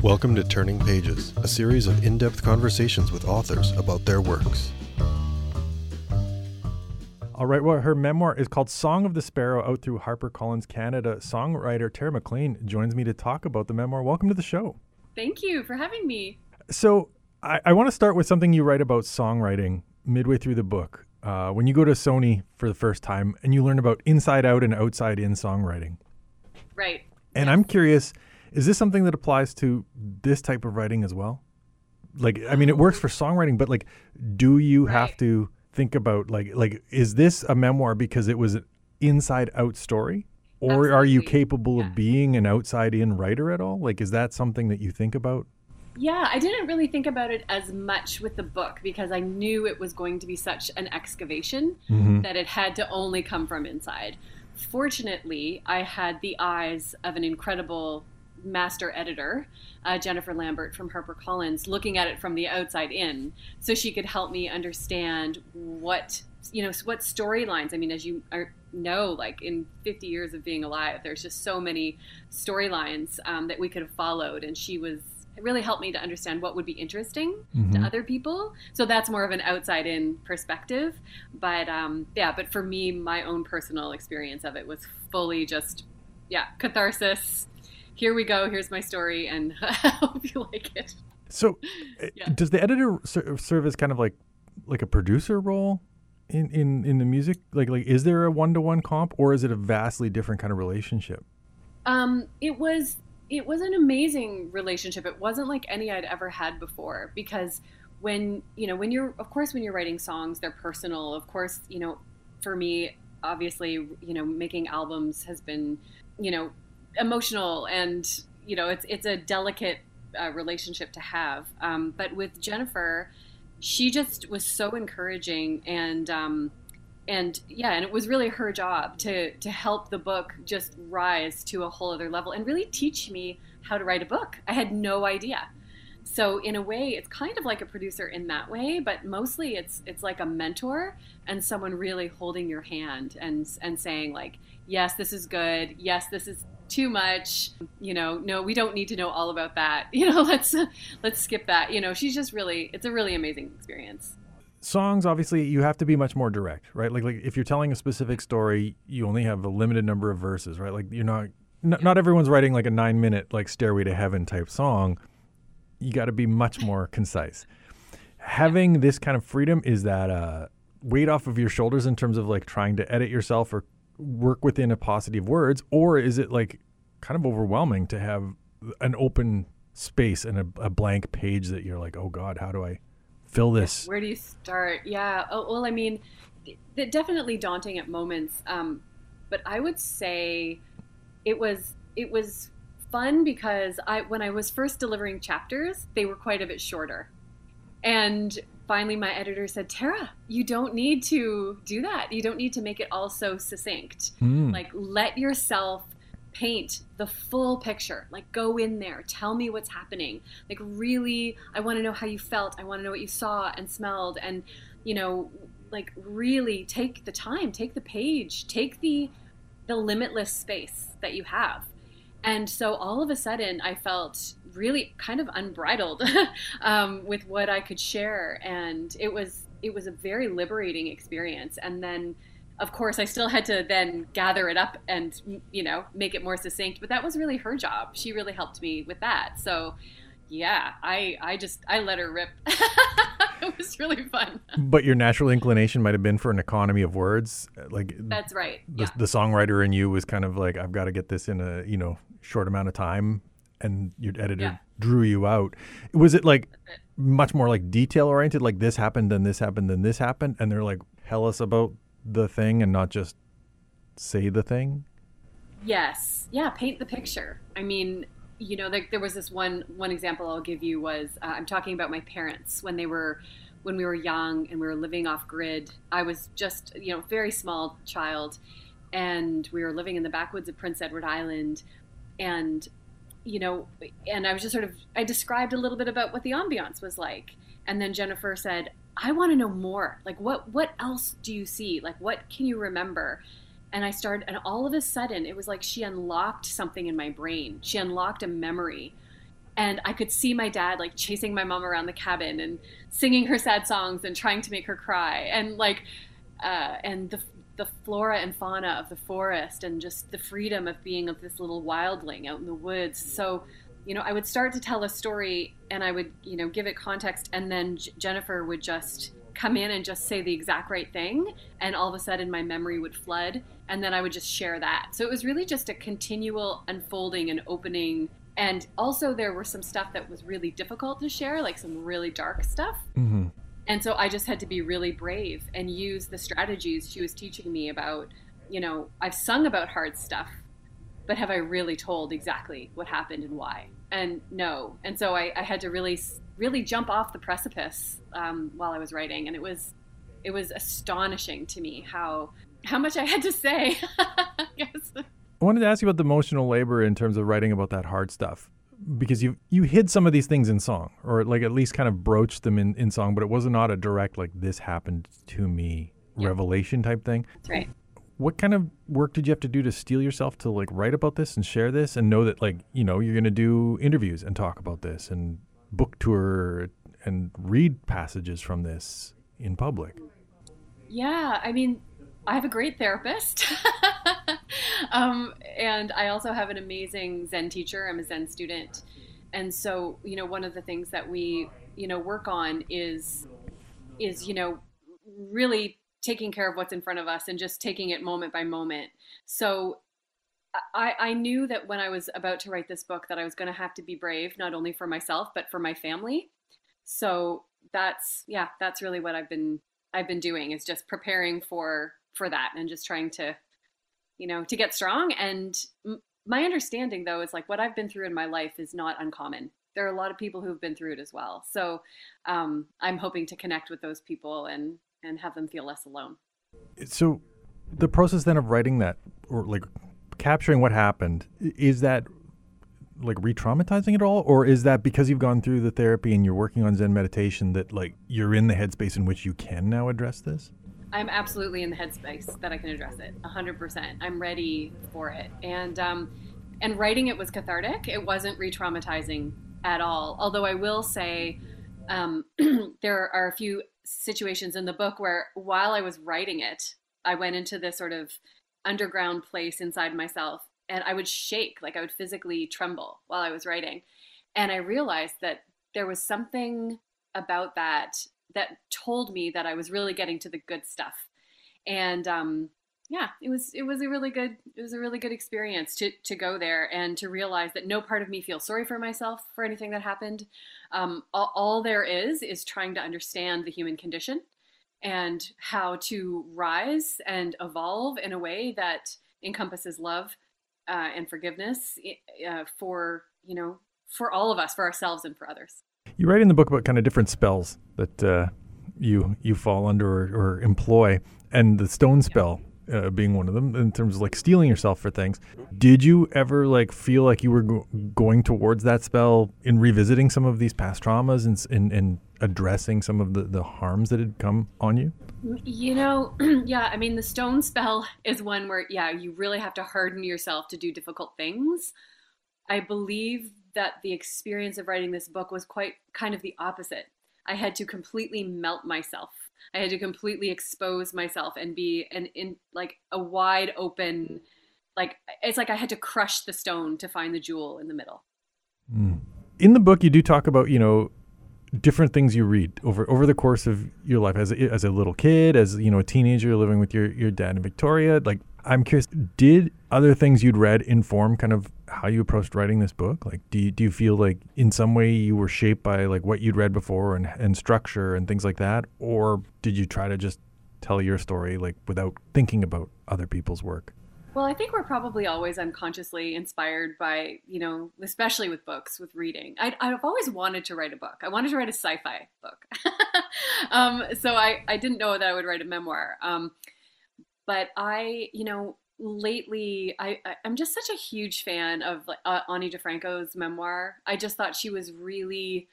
Welcome to Turning Pages, a series of in-depth conversations with authors about their works. All right, well, her memoir is called Song of the Sparrow, out through HarperCollins Canada. Songwriter Tara McLean joins me to talk about the memoir. Welcome to the show. Thank you for having me. So I want to start with something you write about songwriting midway through the book. When you go to Sony for the first time and you learn about inside out and outside in songwriting. Right. And Yes. I'm curious, is this something that applies to this type of writing as well? Like, I mean, it works for songwriting, but like, do you have Right. to think about like, is this a memoir because it was an inside out story? Or are you Absolutely. capable Yeah. of being an outside in writer at all? Like, is that something that you think about? Yeah, I didn't really think about it as much with the book because I knew it was going to be such an excavation that it had to only come from inside. Fortunately, I had the eyes of an incredible master editor, Jennifer Lambert from HarperCollins, looking at it from the outside in, so she could help me understand what storylines. I mean, as you know, like in 50 years of being alive, there's just so many storylines that we could have followed, and it really helped me to understand what would be interesting to other people. So that's more of an outside in perspective. But but for me, my own personal experience of it was fully just, catharsis. Here we go. Here's my story, and I hope you like it. So Yeah. does the editor serve as kind of like a producer role in the music? Like, is there a one-to-one comp, or is it a vastly different kind of relationship? It was an amazing relationship. It wasn't like any I'd ever had before, because when you're writing songs, they're personal. Of course, for me, obviously, making albums has been, emotional, and, it's a delicate relationship to have. But with Jennifer, she just was so encouraging, and it was really her job to help the book just rise to a whole other level and really teach me how to write a book. I had no idea. So in a way, it's kind of like a producer in that way, but mostly it's like a mentor and someone really holding your hand and saying like, yes, this is good. Yes, this is too much. No, we don't need to know all about that. Let's skip that. She's just it's a really amazing experience. Songs, obviously, you have to be much more direct, right? Like if you're telling a specific story, you only have a limited number of verses, right? Like you're not everyone's writing like a 9-minute like Stairway to Heaven type song. You got to be much more concise. Having this kind of freedom, is that weight off of your shoulders in terms of like trying to edit yourself or work within a paucity of words, or is it like kind of overwhelming to have an open space and a blank page that you're like, oh God, how do I fill this? Where do you start? Yeah. Oh, well, I mean, definitely daunting at moments. But I would say it was fun because when I was first delivering chapters, they were quite a bit shorter. And finally my editor said, Tara, you don't need to do that. You don't need to make it all so succinct. Like, let yourself paint the full picture. Like, go in there, tell me what's happening. Like, really, I want to know how you felt. I want to know what you saw and smelled, and like, really take the time, take the page, take the limitless space that you have. And so all of a sudden I felt really kind of unbridled with what I could share, and it was a very liberating experience. And then of course, I still had to then gather it up and, make it more succinct. But that was really her job. She really helped me with that. So, yeah, I let her rip. It was really fun. But your natural inclination might have been for an economy of words. Like That's right. The songwriter in you was kind of like, I've got to get this in a short amount of time, and your editor drew you out. Was it like much more like detail oriented? Like this happened, then this happened, then this happened, and they're like, tell us about the thing and not just say the thing? Yes. Yeah, paint the picture. I mean, there was this one example I'll give you was I'm talking about my parents when we were young and we were living off grid. I was just, very small child, and we were living in the backwoods of Prince Edward Island, and and I was just I described a little bit about what the ambiance was like. And then Jennifer said, I want to know more. Like, what else do you see? Like, what can you remember? And all of a sudden, it was like she unlocked something in my brain. She unlocked a memory. And I could see my dad like chasing my mom around the cabin and singing her sad songs and trying to make her cry. And like, and the flora and fauna of the forest and just the freedom of being of this little wildling out in the woods. So, I would start to tell a story and I would, give it context, and then Jennifer would just come in and just say the exact right thing, and all of a sudden my memory would flood, and then I would just share that. So it was really just a continual unfolding and opening. And also there were some stuff that was really difficult to share, like some really dark stuff. Mm-hmm. And so I just had to be really brave and use the strategies she was teaching me about, I've sung about hard stuff, but have I really told exactly what happened and why? And no. And so I had to really, really jump off the precipice while I was writing. And it was astonishing to me how much I had to say. Yes. I wanted to ask you about the emotional labor in terms of writing about that hard stuff, because you hid some of these things in song, or like at least kind of broached them in song, but it was not a direct, like, this happened to me revelation type thing. That's right. What kind of work did you have to do to steel yourself to like write about this and share this and know that, like, you're going to do interviews and talk about this and book tour and read passages from this in public? Yeah, I mean, I have a great therapist. And I also have an amazing Zen teacher. I'm a Zen student. And so, one of the things that we, work on is, really taking care of what's in front of us and just taking it moment by moment. So I knew that when I was about to write this book that I was going to have to be brave, not only for myself, but for my family. So that's really what I've been doing, is just preparing for that and just trying to, to get strong. And my understanding, though, is like what I've been through in my life is not uncommon. There are a lot of people who've been through it as well. So I'm hoping to connect with those people and have them feel less alone. So the process then of writing that, or like capturing what happened, is that like re-traumatizing at all? Or is that because you've gone through the therapy and you're working on Zen meditation that like you're in the headspace in which you can now address this? I'm absolutely in the headspace that I can address it 100%. I'm ready for it. And writing it was cathartic. It wasn't re-traumatizing at all. Although I will say there are a few situations in the book where while I was writing it, I went into this sort of underground place inside myself, and I would shake, like I would physically tremble while I was writing. And I realized that there was something about that told me that I was really getting to the good stuff. And it was a really good experience to go there and to realize that no part of me feels sorry for myself for anything that happened. All there is trying to understand the human condition and how to rise and evolve in a way that encompasses love and forgiveness for all of us, for ourselves and for others. You write in the book about kind of different spells that you fall under or employ, and the stone spell being one of them, in terms of like steeling yourself for things. Did you ever like feel like you were going towards that spell in revisiting some of these past traumas and addressing some of the harms that had come on you? Yeah, I mean, the stone spell is one where, you really have to harden yourself to do difficult things. I believe that the experience of writing this book was quite kind of the opposite. I had to completely melt myself. I had to completely expose myself and be in like a wide open, like it's like I had to crush the stone to find the jewel in the middle. In the book, you do talk about, different things you read over the course of your life as a little kid, as a teenager living with your dad in Victoria. Like, I'm curious, did other things you'd read inform kind of how you approached writing this book? Like, do you feel like in some way you were shaped by like what you'd read before and structure and things like that? Or did you try to just tell your story like without thinking about other people's work? Well, I think we're probably always unconsciously inspired by, especially with books, with reading. I've always wanted to write a book. I wanted to write a sci-fi book. So I didn't know that I would write a memoir. But lately, I'm just such a huge fan of Ani DeFranco's memoir. I just thought she was really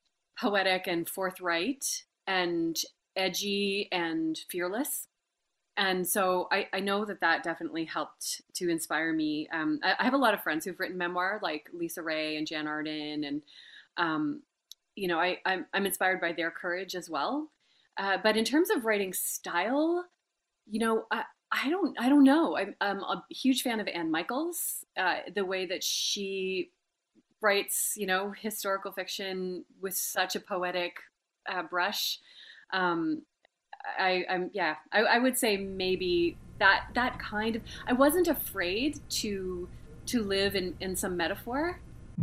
poetic and forthright and edgy and fearless. And so I know that definitely helped to inspire me. I have a lot of friends who've written memoir, like Lisa Ray and Jan Arden, and I'm inspired by their courage as well. But in terms of writing style, I don't know. I'm a huge fan of Anne Michaels, the way that she writes, historical fiction with such a poetic brush. I would say maybe that kind of. I wasn't afraid to live in some metaphor.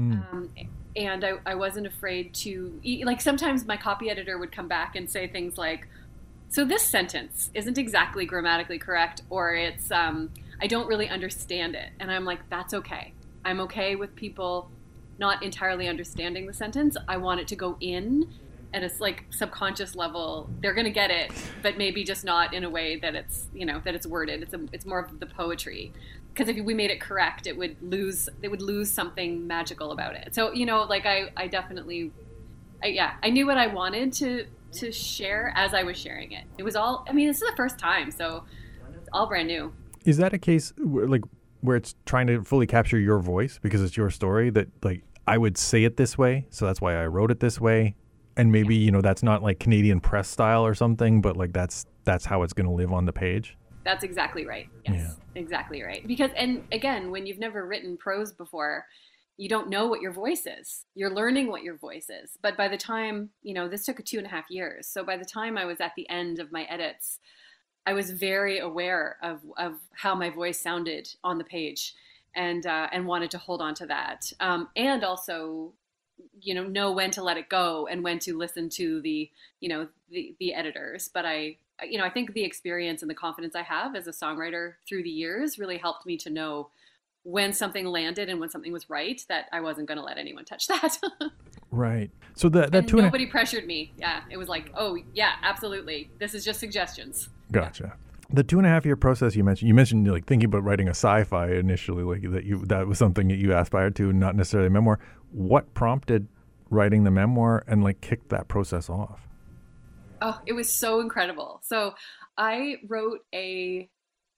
And I wasn't afraid to, like, sometimes my copy editor would come back and say things like, so this sentence isn't exactly grammatically correct, or it's, I don't really understand it. And I'm like, that's okay. I'm okay with people not entirely understanding the sentence. I want it to go in at a like subconscious level. They're going to get it, but maybe just not in a way that it's, that it's worded. It's more of the poetry. Because if we made it correct, it would lose something magical about it. So, like I definitely, I knew what I wanted to share as I was sharing it. It was all, this is the first time, so it's all brand new. Is that a case where it's trying to fully capture your voice because it's your story, that like I would say it this way, so that's why I wrote it this way, and maybe that's not like Canadian press style or something, but like that's how it's going to live on the page? That's exactly right. Yes, Exactly right. Because, and again, when you've never written prose before, you don't know what your voice is. You're learning what your voice is. But by the time, this took 2.5 years. So by the time I was at the end of my edits, I was very aware of how my voice sounded on the page, and wanted to hold on to that. And also, know when to let it go and when to listen to the editors. But I think the experience and the confidence I have as a songwriter through the years really helped me to know when something landed and when something was right, that I wasn't going to let anyone touch that. Right. So that nobody pressured me. Yeah. It was like, oh yeah, absolutely. This is just suggestions. Gotcha. The 2.5-year process you mentioned like thinking about writing a sci-fi initially, like that was something that you aspired to, not necessarily a memoir. What prompted writing the memoir and like kicked that process off? Oh, it was so incredible. So I wrote an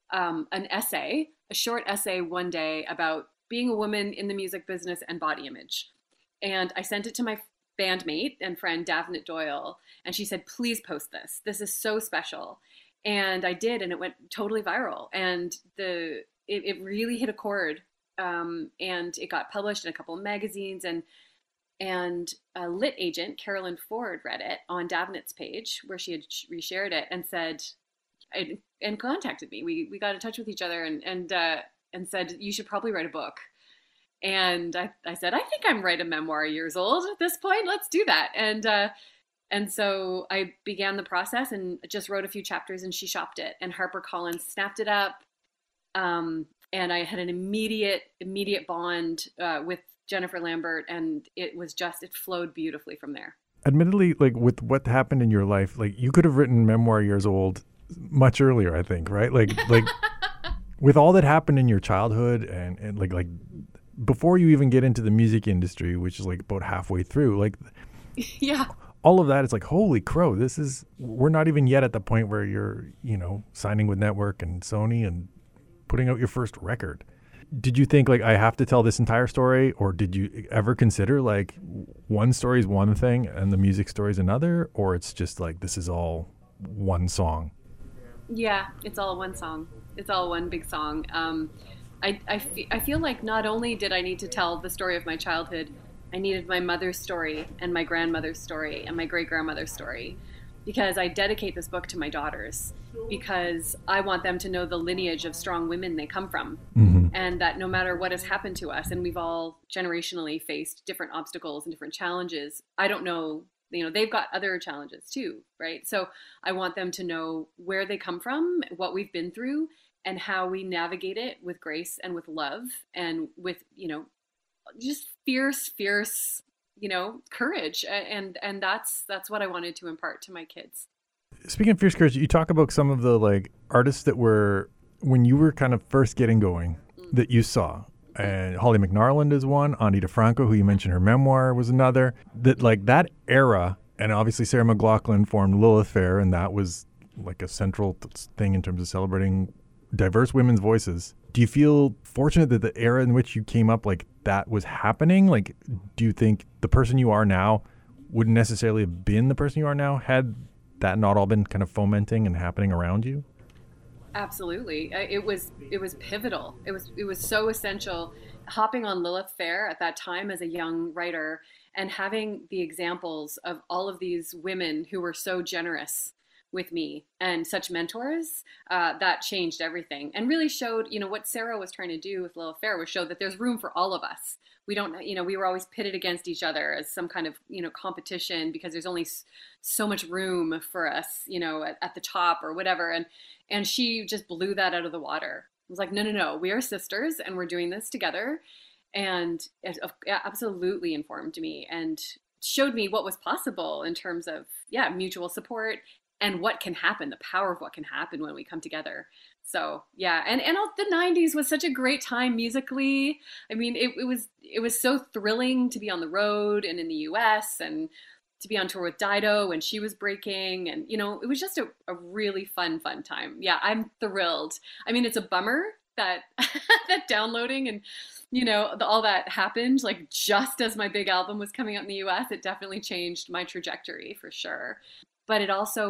essay, a short essay one day about being a woman in the music business and body image. And I sent it to my bandmate and friend, Davenant Doyle. And she said, please post this. This is so special. And I did, and it went totally viral. And it really hit a chord. And it got published in a couple of magazines, and a lit agent, Carolyn Ford, read it on Davenant's page where she had reshared it and said, and contacted me. We got in touch with each other and said, you should probably write a book. And I said, I think I'm right a memoir years old at this point. Let's do that. And so I began the process and just wrote a few chapters, and she shopped it, and HarperCollins snapped it up. And I had an immediate bond with Jennifer Lambert, and it flowed beautifully from there. Admittedly, like with what happened in your life, like you could have written memoir years old much earlier, I think, right? Like with all that happened in your childhood and like before you even get into the music industry, which is like about halfway through, like yeah, all of that, it's like, holy crow, we're not even yet at the point where you're, signing with Network and Sony and putting out your first record. Did you think like I have to tell this entire story, or did you ever consider like one story is one thing and the music story is another, or it's just like this is all one song? Yeah, it's all one song. It's all one big song. I feel like not only did I need to tell the story of my childhood, I needed my mother's story and my grandmother's story and my great-grandmother's story, because I dedicate this book to my daughters, because I want them to know the lineage of strong women they come from. Mm-hmm. And that no matter what has happened to us, and we've all generationally faced different obstacles and different challenges, I don't know, they've got other challenges too, right? So I want them to know where they come from, what we've been through, and how we navigate it with grace and with love and with, just fierce, courage. And that's what I wanted to impart to my kids. Speaking of fierce courage, you talk about some of the like artists that were, when you were kind of first getting going, that you saw. And Holly McNarland is one. Ani DeFranco, who you mentioned, her memoir was another. That like that era, and obviously Sarah McLachlan formed Lilith Fair, and that was like a central thing in terms of celebrating diverse women's voices. Do you feel fortunate that the era in which you came up, like that was happening? Like, do you think the person you are now wouldn't necessarily have been the person you are now had that not all been kind of fomenting and happening around you? Absolutely. It was pivotal. It was so essential. Hopping on Lilith Fair at that time as a young writer and having the examples of all of these women who were so generous with me and such mentors, that changed everything and really showed, what Sarah was trying to do with Lilith Fair was show that there's room for all of us. We don't, we were always pitted against each other as some kind of, competition because there's only so much room for us, at the top or whatever. And she just blew that out of the water. It was like, no, we are sisters and we're doing this together. And it absolutely informed me and showed me what was possible in terms of, mutual support and what can happen, the power of what can happen when we come together. So yeah, and the 90s was such a great time musically. I mean, it was so thrilling to be on the road and in the US and to be on tour with Dido when she was breaking. And, it was just a really fun time. Yeah, I'm thrilled. I mean, it's a bummer that that downloading and, all that happened like just as my big album was coming out in the US. It definitely changed my trajectory for sure. But it also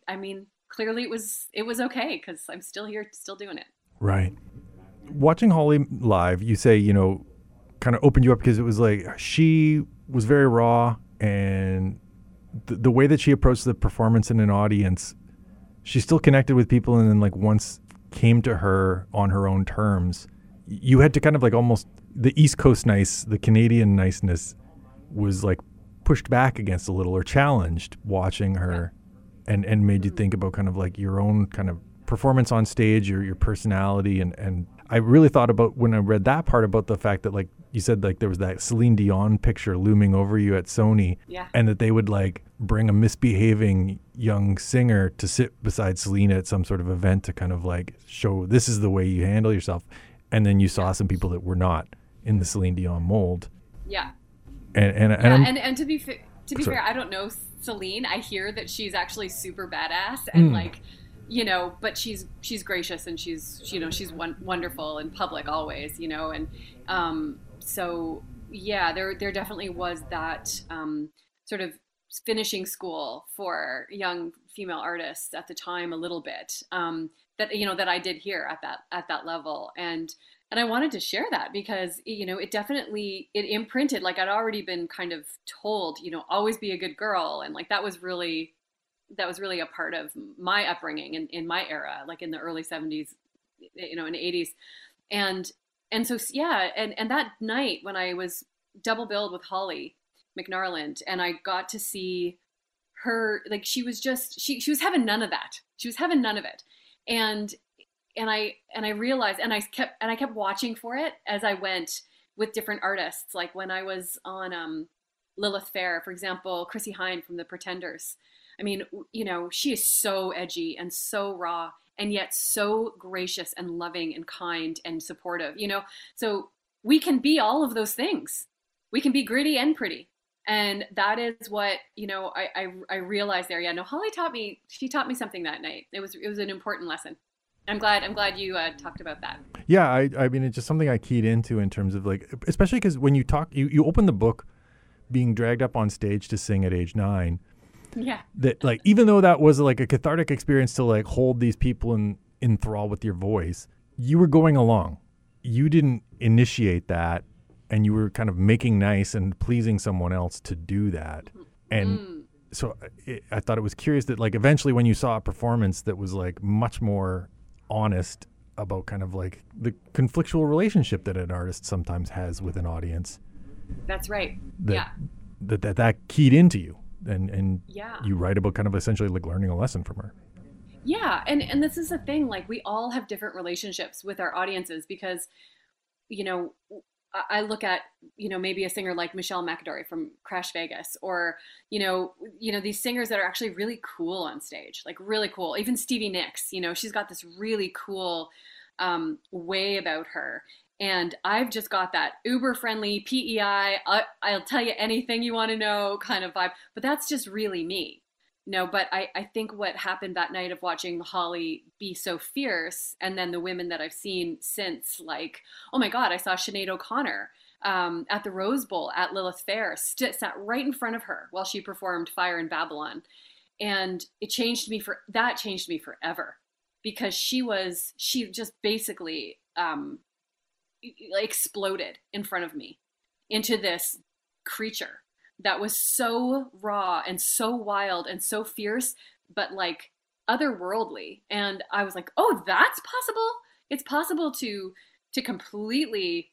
clearly it was okay because I'm still here, still doing it. Right. Watching Holly live, you say, kind of opened you up because it was like she was very raw and the way that she approached the performance in an audience, she still connected with people and then like once came to her on her own terms. You had to kind of like almost the East Coast nice, the Canadian niceness was like pushed back against a little or challenged watching her and made you think about kind of like your own kind of performance on stage, your personality. And I really thought about when I read that part about the fact that like you said, like there was that Celine Dion picture looming over you at Sony and that they would like bring a misbehaving young singer to sit beside Celine at some sort of event to kind of like show this is the way you handle yourself. And then you saw some people that were not in the Celine Dion mold. Yeah. And to be fair, I don't know Celine. I hear that she's actually super badass and like, but she's gracious and she's wonderful in public always, and so yeah, there definitely was that sort of finishing school for young female artists at the time a little bit that I did hear at that level and I wanted to share that because, it definitely, it imprinted, like I'd already been kind of told, always be a good girl. And like, that was really a part of my upbringing in my era, like in the early 70s, in the 80s. And so, yeah. And that night when I was double billed with Holly McNarland and I got to see her, like, she was having none of that. She was having none of it. And I realized, and I kept watching for it as I went with different artists. Like when I was on Lilith Fair, for example, Chrissy Hynde from The Pretenders. I mean, she is so edgy and so raw and yet so gracious and loving and kind and supportive, So we can be all of those things. We can be gritty and pretty. And that is what, I realized there. Yeah, no, Holly she taught me something that night. It was an important lesson. I'm glad you talked about that. Yeah, I mean, it's just something I keyed into in terms of like, especially because when you talk, you open the book being dragged up on stage to sing at age 9. Yeah. That like, even though that was like a cathartic experience to like hold these people in thrall with your voice, you were going along. You didn't initiate that and you were kind of making nice and pleasing someone else to do that. And so I thought it was curious that like eventually when you saw a performance that was like much more honest about kind of like the conflictual relationship that an artist sometimes has with an audience. That's right. That keyed into you and you write about kind of essentially like learning a lesson from her. Yeah. And this is the thing, like we all have different relationships with our audiences because, I look at, maybe a singer like Michelle McAdory from Crash Vegas or, these singers that are actually really cool on stage, like really cool. Even Stevie Nicks, she's got this really cool way about her. And I've just got that uber friendly PEI, I'll tell you anything you want to know kind of vibe, but that's just really me. No, but I think what happened that night of watching Holly be so fierce, and then the women that I've seen since, like, oh my God, I saw Sinead O'Connor at the Rose Bowl at Lilith Fair, sat right in front of her while she performed Fire in Babylon. And that changed me forever, because she just basically exploded in front of me into this creature that was so raw and so wild and so fierce, but like otherworldly. And I was like, oh, that's possible. It's possible to completely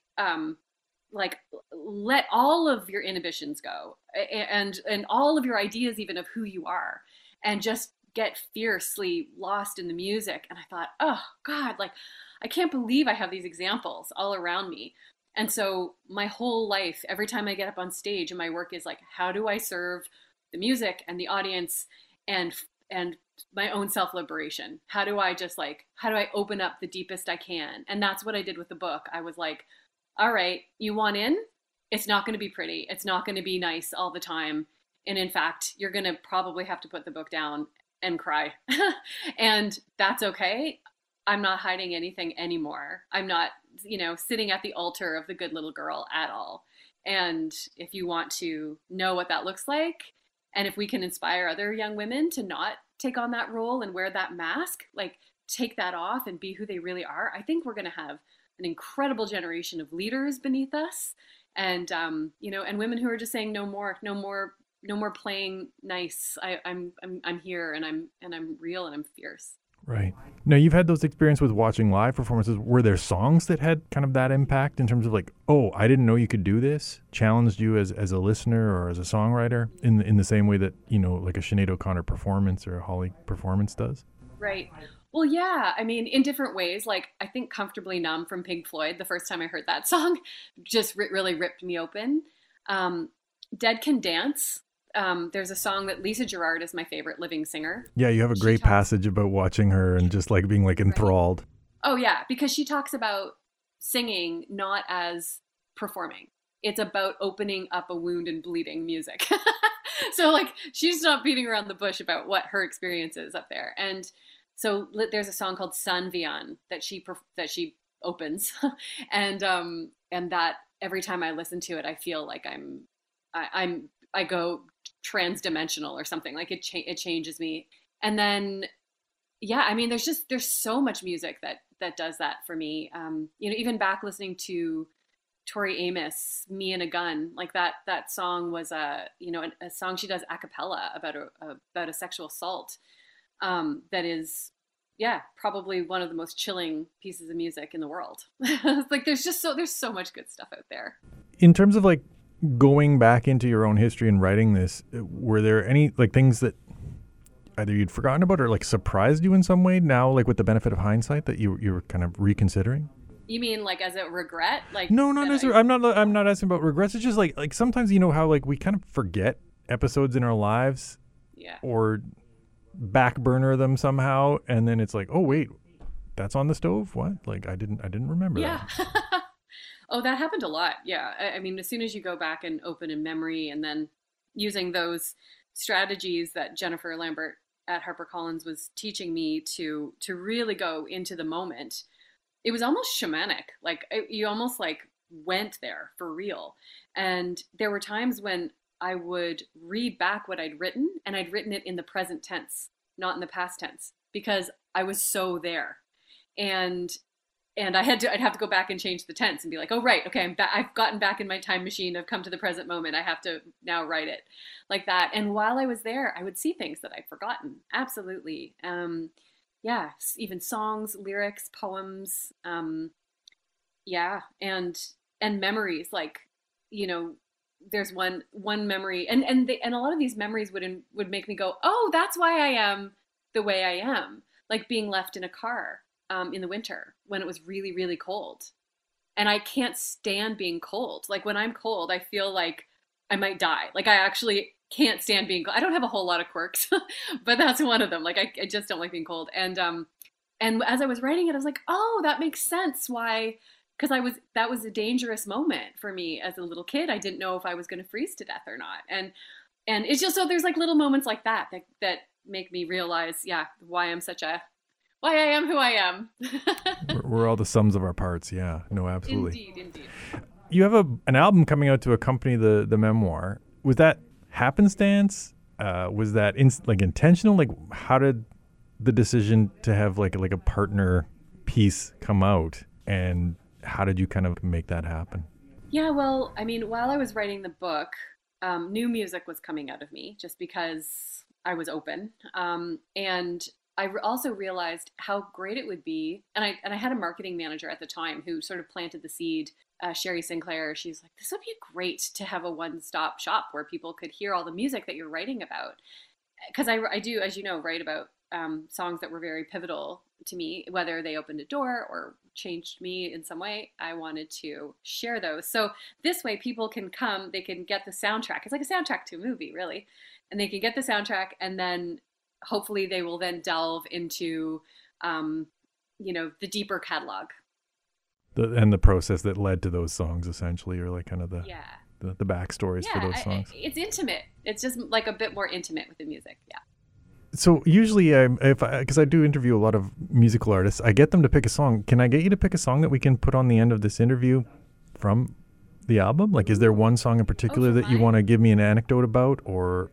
like let all of your inhibitions go, and all of your ideas even of who you are, and just get fiercely lost in the music. And I thought, oh God, like I can't believe I have these examples all around me. And so my whole life, every time I get up on stage, and my work is like, how do I serve the music and the audience and my own self-liberation? How do I open up the deepest I can? And that's what I did with the book. I was like, all right, you want in? It's not going to be pretty. It's not going to be nice all the time. And in fact, you're going to probably have to put the book down and cry. And that's okay. I'm not hiding anything anymore. I'm not, sitting at the altar of the good little girl at all. And if you want to know what that looks like, and if we can inspire other young women to not take on that role and wear that mask, like take that off and be who they really are, I think we're going to have an incredible generation of leaders beneath us. And, and women who are just saying no more playing nice. I'm here, and I'm real, and I'm fierce. Right. Now, you've had those experiences with watching live performances. Were there songs that had kind of that impact in terms of like, oh, I didn't know you could do this, challenged you as a listener or as a songwriter in the same way that, like a Sinead O'Connor performance or a Holly performance does? Right. Well, yeah. I mean, in different ways. Like, I think Comfortably Numb from Pink Floyd, the first time I heard that song, just really ripped me open. Dead Can Dance. There's a song that Lisa Gerrard is my favorite living singer. Yeah, you have a great passage about watching her and just like being like enthralled. Right. Oh yeah, because she talks about singing not as performing. It's about opening up a wound and bleeding music. So like she's not beating around the bush about what her experience is up there. And so there's a song called San Vian that she opens, and that every time I listen to it, I feel like I go trans-dimensional or something. Like it changes me. And then, yeah, I mean, there's so much music that does that for me. Even back listening to Tori Amos, Me and a Gun, like that song was a song she does a cappella about a sexual assault. That is, yeah, probably one of the most chilling pieces of music in the world. Like there's so much good stuff out there. In terms of like going back into your own history and writing this, were there any like things that either you'd forgotten about or like surprised you in some way now, like with the benefit of hindsight, that you were kind of reconsidering? You mean like as a regret? Like no, not necessarily. I'm not asking about regrets. It's just like sometimes how like we kind of forget episodes in our lives, yeah, or back burner them somehow, and then it's like, oh wait, that's on the stove. What? Like I didn't remember that. Oh, that happened a lot. Yeah. I mean, as soon as you go back and open in memory, and then using those strategies that Jennifer Lambert at HarperCollins was teaching me to really go into the moment, it was almost shamanic. Like you almost like went there for real. And there were times when I would read back what I'd written, and I'd written it in the present tense, not in the past tense, because I was so there. And I'd have to go back and change the tense and be like, oh, right. Okay. I've gotten back in my time machine. I've come to the present moment. I have to now write it like that. And while I was there, I would see things that I'd forgotten. Absolutely. Yeah. Even songs, lyrics, poems. Yeah. And memories, like, there's one memory, and a lot of these memories would make me go, oh, that's why I am the way I am. Like being left in a car in the winter when it was really, really cold. And I can't stand being cold. Like when I'm cold, I feel like I might die. Like I actually can't stand being cold. I don't have a whole lot of quirks, but that's one of them. Like I just don't like being cold. And as I was writing it, I was like, oh, that makes sense. Why? Because that was a dangerous moment for me as a little kid. I didn't know if I was going to freeze to death or not. And And it's just, so there's like little moments like that make me realize, yeah, why I am who I am. We're all the sums of our parts. Yeah, no, absolutely. Indeed. You have an album coming out to accompany the memoir. Was that happenstance? Was that intentional? Like, how did the decision to have like a partner piece come out, and how did you kind of make that happen? Yeah, well, I mean, while I was writing the book, new music was coming out of me just because I was open. And I also realized how great it would be. And I had a marketing manager at the time who sort of planted the seed, Sherry Sinclair. She's like, this would be great to have a one-stop shop where people could hear all the music that you're writing about. Because I do, as you know, write about songs that were very pivotal to me, whether they opened a door or changed me in some way. I wanted to share those. So this way people can come, they can get the soundtrack. It's like a soundtrack to a movie, really. And they can get the soundtrack, and then hopefully they will then delve into, the deeper catalog. And the process that led to those songs, essentially, or like kind of the backstories for those songs. It's intimate. It's just like a bit more intimate with the music. Yeah. So usually, because I do interview a lot of musical artists, I get them to pick a song. Can I get you to pick a song that we can put on the end of this interview from the album? Like, is there one song in particular that you want to give me an anecdote about, or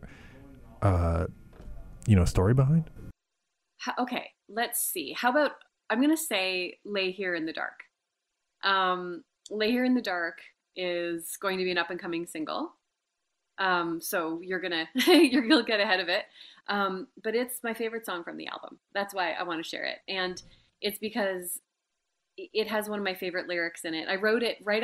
story behind? Okay, let's see. How about, I'm going to say Lay Here in the Dark. Lay Here in the Dark is going to be an up and coming single. So you'll get ahead of it. But it's my favorite song from the album. That's why I want to share it. And it's because it has one of my favorite lyrics in it. I wrote it right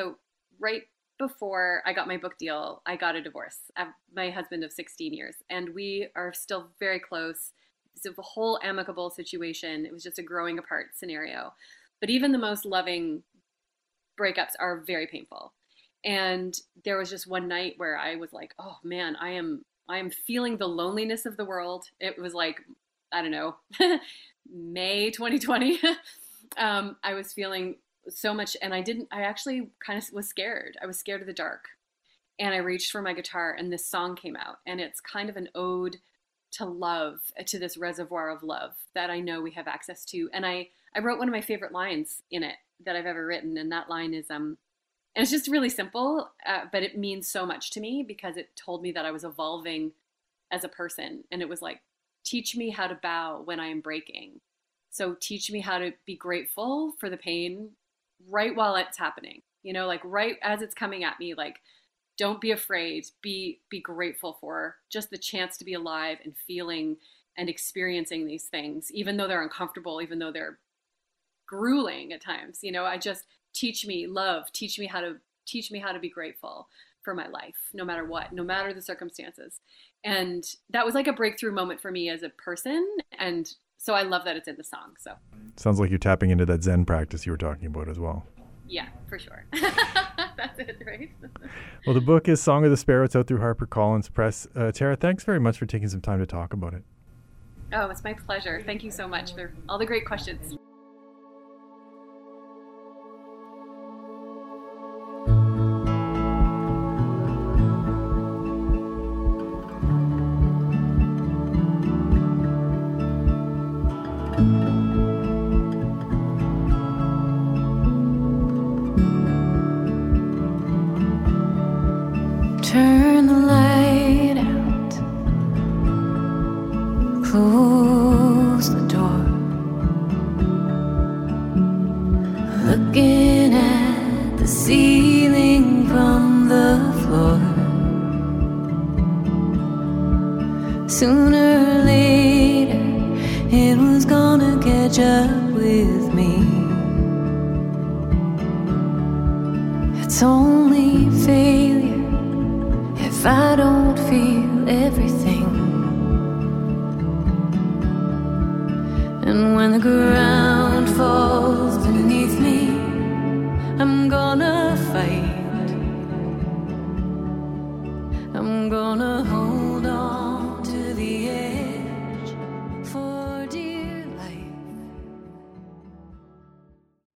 before I got my book deal. I got a divorce. My husband of 16 years, and we are still very close. It's a whole amicable situation. It was just a growing apart scenario. But even the most loving breakups are very painful. And there was just one night where I was like, oh man, I am feeling the loneliness of the world. It was like, I don't know, May 2020. I was feeling so much, and I actually kind of was scared. I was scared of the dark. And I reached for my guitar, and this song came out, and it's kind of an ode to love, to this reservoir of love that I know we have access to. And I wrote one of my favorite lines in it that I've ever written. And that line is, and it's just really simple, but it means so much to me because it told me that I was evolving as a person. And it was like, teach me how to bow when I am breaking. So teach me how to be grateful for the pain right while it's happening, like right as it's coming at me. Like, don't be afraid, be grateful for just the chance to be alive and feeling and experiencing these things, even though they're uncomfortable, even though they're grueling at times. I just teach me how to be grateful for my life, no matter what, no matter the circumstances. And that was like a breakthrough moment for me as a person. And so I love that it's in the song. So sounds like you're tapping into that Zen practice you were talking about as well. Yeah, for sure. That's it, right? Well, the book is Song of the Sparrow. It's out through HarperCollins Press. Tara, thanks very much for taking some time to talk about it. Oh, it's my pleasure. Thank you so much for all the great questions. Turn the light out, close the door, looking at the ceiling from the floor. Sooner or later, it was gonna catch up with me. It's only failure if I don't feel everything. And when the ground falls beneath me, I'm gonna fight. I'm gonna